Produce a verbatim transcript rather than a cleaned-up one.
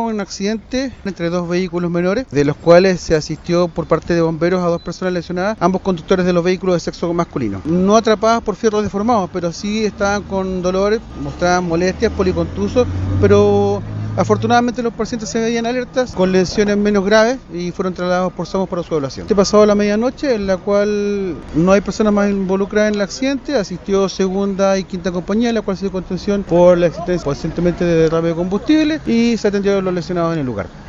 un accidente entre dos vehículos menores, de los cuales se asistió por parte de bomberos a dos personas lesionadas, ambos conductores de los vehículos de sexo masculino. No atrapadas por fierros deformados, pero sí estaban con dolores, mostraban molestias, policontusos, pero afortunadamente los pacientes se veían alertas con lesiones menos graves y fueron trasladados por SAMU para su evaluación. Este pasado a la medianoche, en la cual no hay personas más involucradas en el accidente, asistió segunda y quinta compañía, en la cual se dio contención por la existencia recientemente de derrame de combustible y se atendieron los lesionados en el lugar.